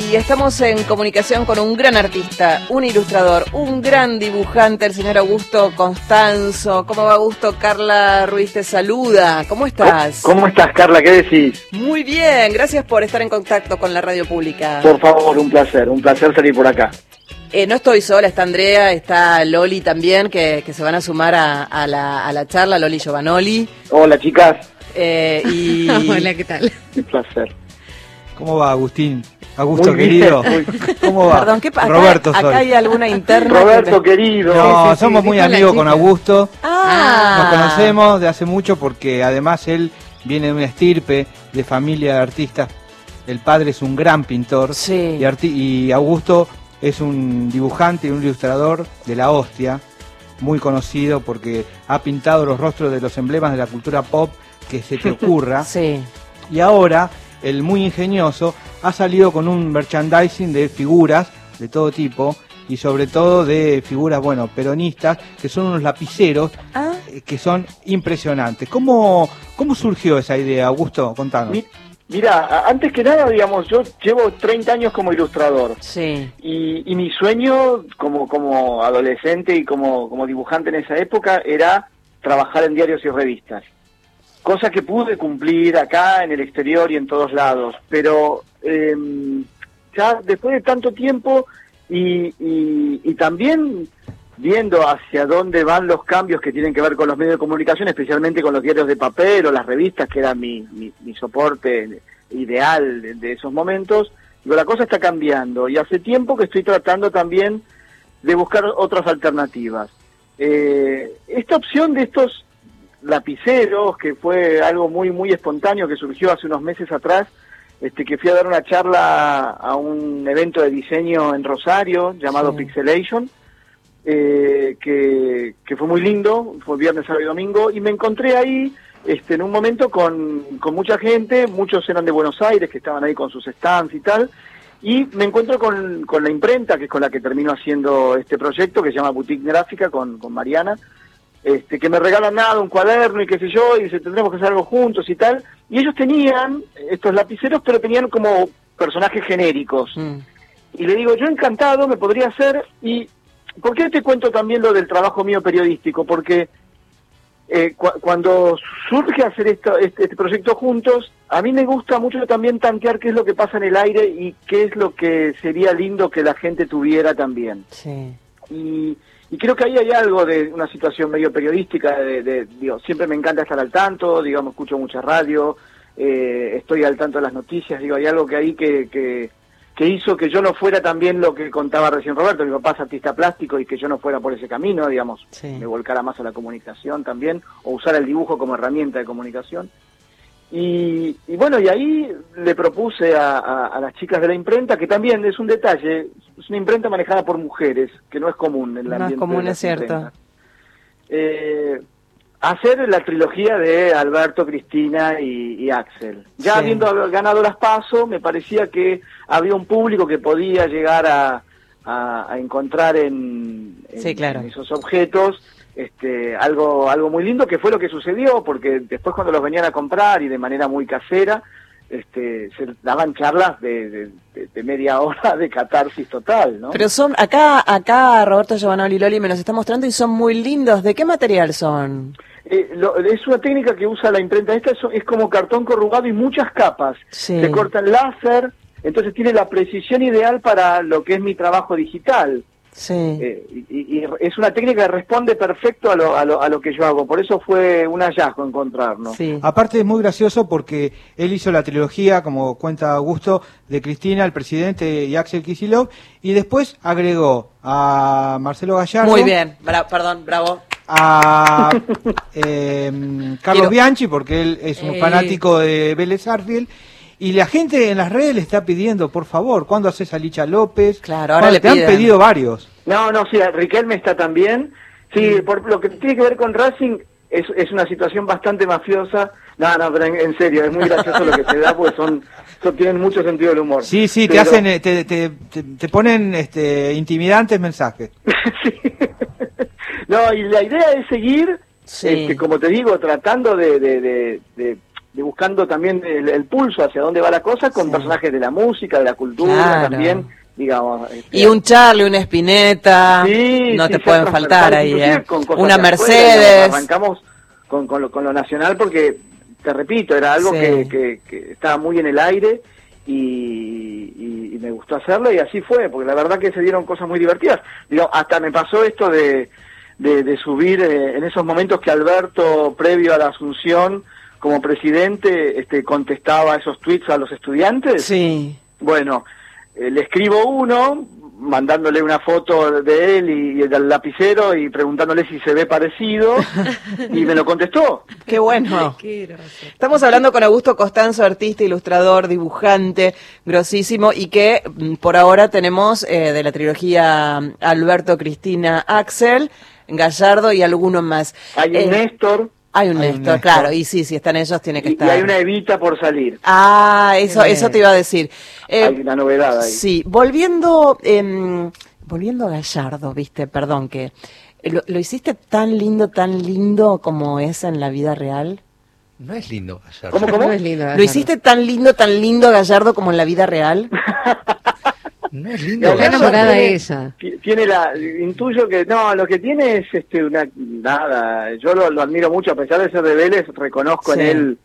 Y estamos en comunicación con un gran artista, un ilustrador, un gran dibujante, el señor Augusto Constanzo. ¿Cómo va, Augusto? Carla Ruiz te saluda. ¿Cómo estás? ¿Cómo estás, Carla? ¿Qué decís? Muy bien, gracias por estar en contacto con la radio pública. Por favor, un placer salir por acá. No estoy sola, está Andrea, está Loli también, que se van a sumar a la charla, Loli Giovanoli. Hola, chicas. Hola, ¿qué tal? Un placer. ¿Cómo va, Agustín? Augusto, muy querido. Bien, ¿Cómo va? Perdón, ¿qué pasa? Roberto acá soy. hay alguna interna. Roberto, querido. No, Sí, somos muy dijo la amigos chica. con Augusto. Ah. Nos conocemos de hace mucho porque además él viene de una estirpe de familia de artistas. El padre es un gran pintor. Sí. Y Augusto es un dibujante y un ilustrador de la hostia, muy conocido porque ha pintado los rostros de los emblemas de la cultura pop que se te ocurra. Sí. Y ahora, el muy ingenioso, ha salido con un merchandising de figuras de todo tipo y sobre todo de figuras, bueno, peronistas, que son unos lapiceros Ah. que son impresionantes. ¿Cómo surgió esa idea, Augusto? Contanos. Mira, antes que nada, digamos, yo llevo 30 años como ilustrador. Sí. Y mi sueño como adolescente y como dibujante en esa época era trabajar en diarios y revistas. Cosa que pude cumplir acá, en el exterior y en todos lados. Pero ya después de tanto tiempo y también viendo hacia dónde van los cambios que tienen que ver con los medios de comunicación, especialmente con los diarios de papel o las revistas, que era mi soporte ideal de esos momentos, digo, la cosa está cambiando. Y hace tiempo que estoy tratando también de buscar otras alternativas. Esta opción de estos lapiceros, que fue algo muy muy espontáneo que surgió hace unos meses atrás, que fui a dar una charla a un evento de diseño en Rosario llamado Pixelation, que fue muy lindo, fue viernes, sábado y domingo, y me encontré ahí en un momento con mucha gente, muchos eran de Buenos Aires, que estaban ahí con sus stands y tal, y me encuentro con la imprenta, que es con la que termino haciendo este proyecto, que se llama Boutique Gráfica, con Mariana, que me regalan un cuaderno y qué sé yo, y dice, tendremos que hacer algo juntos y tal, y ellos tenían estos lapiceros, pero tenían como personajes genéricos, y le digo, yo encantado, me podría hacer. Y ¿por qué te cuento también lo del trabajo mío periodístico? Porque cuando surge hacer este proyecto juntos, a mí me gusta mucho también tantear qué es lo que pasa en el aire y qué es lo que sería lindo que la gente tuviera también. Sí. Y creo que ahí hay algo de una situación medio periodística, digo, siempre me encanta estar al tanto, digamos, escucho mucha radio, estoy al tanto de las noticias, digo, hay algo que ahí que hizo que yo no fuera también lo que contaba recién Roberto, mi papá es artista plástico, y que yo no fuera por ese camino, digamos, me volcara más a la comunicación también, o usar el dibujo como herramienta de comunicación. Y bueno, y ahí le propuse a las chicas de la imprenta, que también es un detalle, es una imprenta manejada por mujeres, que no es común en el ambiente. No es común, de es cierto. Hacer la trilogía de Alberto, Cristina y Axel. Ya habiendo ganado las PASO, me parecía que había un público que podía llegar a encontrar en esos objetos algo muy lindo, que fue lo que sucedió, porque después cuando los venían a comprar y de manera muy casera, se daban charlas de media hora de catarsis total, ¿no? Pero son, acá Roberto Giovanoli Loli me los está mostrando y son muy lindos. ¿De qué material son? Es una técnica que usa la imprenta. Esta es como cartón corrugado y muchas capas. Sí. Se corta en láser, entonces tiene la precisión ideal para lo que es mi trabajo digital. Sí. Y es una técnica que responde perfecto a lo que yo hago. Por eso fue un hallazgo encontrarnos. Sí. Aparte es muy gracioso porque él hizo la trilogía, como cuenta Augusto, de Cristina, el presidente y Axel Kicillof, y después agregó a Marcelo Gallardo. Muy bien, perdón, bravo. A Carlos Bianchi, porque él es un fanático de Vélez Sarsfield, y la gente en las redes le está pidiendo, por favor, ¿cuándo haces a Licha López? Claro, ahora le te piden. Han pedido varios. No, sí, Riquelme está también. Sí, por lo que tiene que ver con Racing, es una situación bastante mafiosa. No, pero en serio, es muy gracioso lo que se da, porque tienen mucho sentido del humor. Sí, pero... te hacen, te ponen intimidantes mensajes. Sí. No, y la idea es seguir, como te digo, tratando de buscando también el pulso hacia dónde va la cosa con personajes de la música, de la cultura también, digamos. Y un Charlie, una Spinetta, no te pueden faltar ahí, una Mercedes. Arrancamos con lo nacional porque, te repito, era algo que estaba muy en el aire y me gustó hacerlo y así fue, porque la verdad que se dieron cosas muy divertidas. Digo, hasta me pasó esto de subir en esos momentos que Alberto, previo a la asunción como presidente, contestaba esos tweets a los estudiantes. Sí. Bueno, le escribo uno, mandándole una foto de él y del lapicero y preguntándole si se ve parecido, y me lo contestó. ¡Qué bueno! Estamos hablando con Augusto Costanzo, artista, ilustrador, dibujante, grosísimo, y que por ahora tenemos de la trilogía Alberto, Cristina, Axel, Gallardo y alguno más. Hay un Néstor. Hay un Néstor, claro, y sí, si están ellos tiene que estar. Y hay una Evita por salir. Ah, eso te iba a decir. Hay una novedad ahí. Sí, volviendo a Gallardo, viste, perdón, que lo hiciste tan lindo como es en la vida real. No es lindo Gallardo. ¿Cómo? No es lindo, Gallardo. ¿Lo hiciste tan lindo Gallardo como en la vida real? No es lindo. Está enamorada de ella. Intuyo que no, lo que tiene es nada. Yo lo admiro mucho, a pesar de ser de Vélez, reconozco en él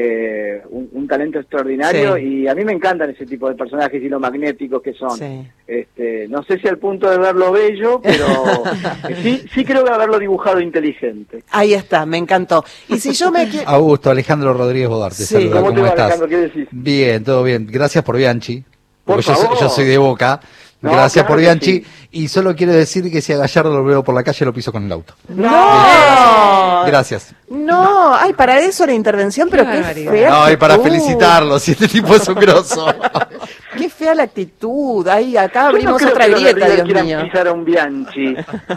un talento extraordinario y a mí me encantan ese tipo de personajes y lo magnéticos que son. No sé si al punto de verlo bello, pero sí creo que haberlo dibujado inteligente. Ahí está, me encantó. Y si yo me Augusto, Alejandro Rodríguez Bodarte, saluda, ¿Cómo estás? Alejandro? ¿Qué decís? Bien, todo bien. Gracias por Bianchi. Por Porque favor. yo soy de Boca. No, Gracias claro por Bianchi. sí. Y solo quiero decir que si a Gallardo lo veo por la calle lo piso con el auto. ¡No! Gracias. No, ay, para eso la intervención, pero qué fea. No, y para actitud. felicitarlo, si este tipo es un grosso. Qué fea la actitud. Ahí, acá Yo abrimos no creo otra que los de grieta, River Dios quieran mío. pisar a un Bianchi.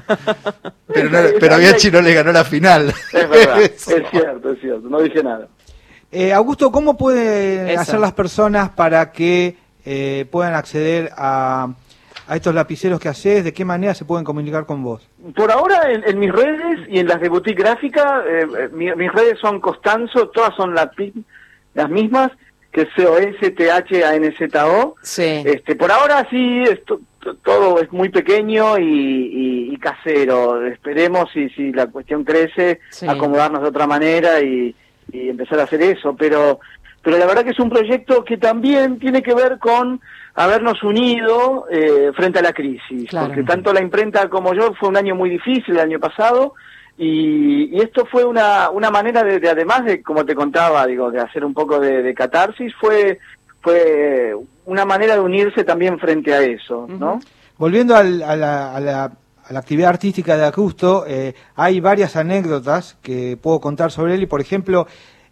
Pero Bianchi no le ganó la final. Es verdad, es cierto, no dije nada. Augusto, ¿cómo pueden Eso. hacer las personas para que puedan acceder a estos lapiceros que haces? ¿De qué manera se pueden comunicar con vos? Por ahora en mis redes y en las de Boutique Gráfica, mis redes son Costanzo, todas son las mismas, que es COSTHANZO. Sí. Por ahora sí, todo es muy pequeño y casero. Esperemos si la cuestión crece, acomodarnos de otra manera y empezar a hacer eso, pero la verdad que es un proyecto que también tiene que ver con habernos unido frente a la crisis, porque tanto la imprenta como yo fue un año muy difícil el año pasado y esto fue una manera de además de, como te contaba, de hacer un poco de catarsis, fue una manera de unirse también frente a eso, ¿no? Volviendo a la actividad artística de Augusto, hay varias anécdotas que puedo contar sobre él y, por ejemplo,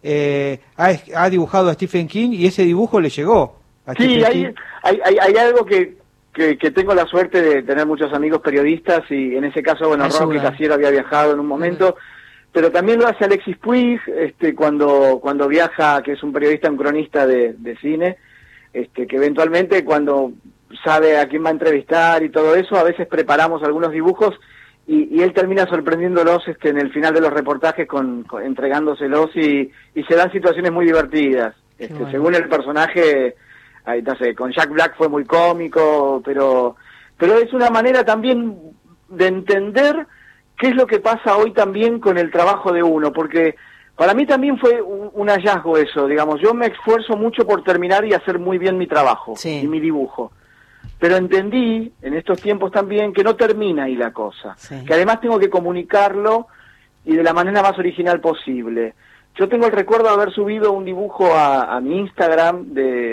ha dibujado a Stephen King y ese dibujo le llegó a Stephen King. Hay algo que tengo la suerte de tener muchos amigos periodistas y en ese caso, bueno, Roque Casiero había viajado en un momento, pero también lo hace Alexis Puig, cuando viaja, que es un periodista, un cronista de cine, que eventualmente cuando sabe a quién va a entrevistar y todo eso, a veces preparamos algunos dibujos y él termina sorprendiéndolos en el final de los reportajes entregándoselos y se dan situaciones muy divertidas. Según el personaje, no sé, con Jack Black fue muy cómico, pero es una manera también de entender qué es lo que pasa hoy también con el trabajo de uno, porque para mí también fue un hallazgo eso, digamos, yo me esfuerzo mucho por terminar y hacer muy bien mi trabajo y mi dibujo. Pero entendí en estos tiempos también que no termina ahí la cosa, que además tengo que comunicarlo y de la manera más original posible. Yo tengo el recuerdo de haber subido un dibujo a mi Instagram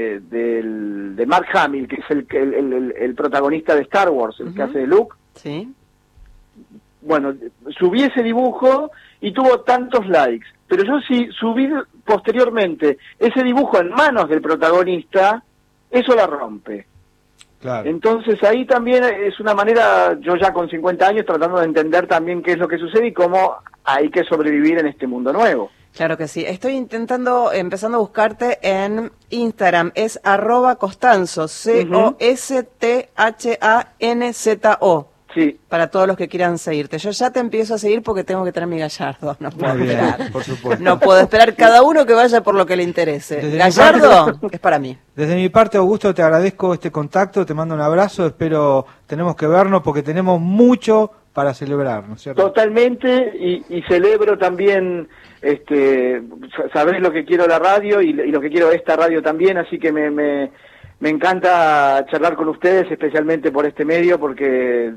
de Mark Hamill, que es el protagonista de Star Wars, el que hace de Luke. Sí. Bueno, subí ese dibujo y tuvo tantos likes, pero yo sí subí posteriormente ese dibujo en manos del protagonista, eso la rompe. Claro. Entonces ahí también es una manera, yo ya con 50 años tratando de entender también qué es lo que sucede y cómo hay que sobrevivir en este mundo nuevo. Claro que sí. Estoy empezando a buscarte en Instagram. Es @Costanzo, COSTHANZO. Sí. Para todos los que quieran seguirte. Yo ya te empiezo a seguir porque tengo que tener mi Gallardo. No puedo esperar. Por supuesto. No puedo esperar. Cada uno que vaya por lo que le interese. Desde Gallardo es para mí. Desde mi parte, Augusto, te agradezco este contacto, te mando un abrazo, espero tenemos que vernos porque tenemos mucho para celebrar, ¿no es cierto? Totalmente, y celebro también, saber lo que quiero la radio y lo que quiero esta radio también, así que me encanta charlar con ustedes, especialmente por este medio, porque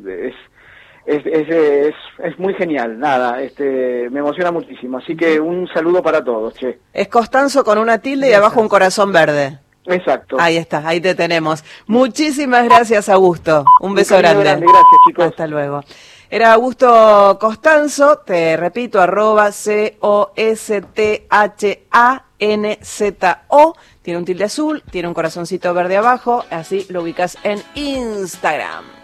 es muy genial, nada, me emociona muchísimo, así que un saludo para todos, che. Es Costanzo con una tilde y abajo un corazón verde. Exacto. Ahí está, ahí te tenemos. Muchísimas gracias, Augusto. Un beso grande. Gracias, chicos. Hasta luego. Era Augusto Costanzo, te repito, @COSTHANZO. Tiene un tilde azul, tiene un corazoncito verde abajo, así lo ubicas en Instagram.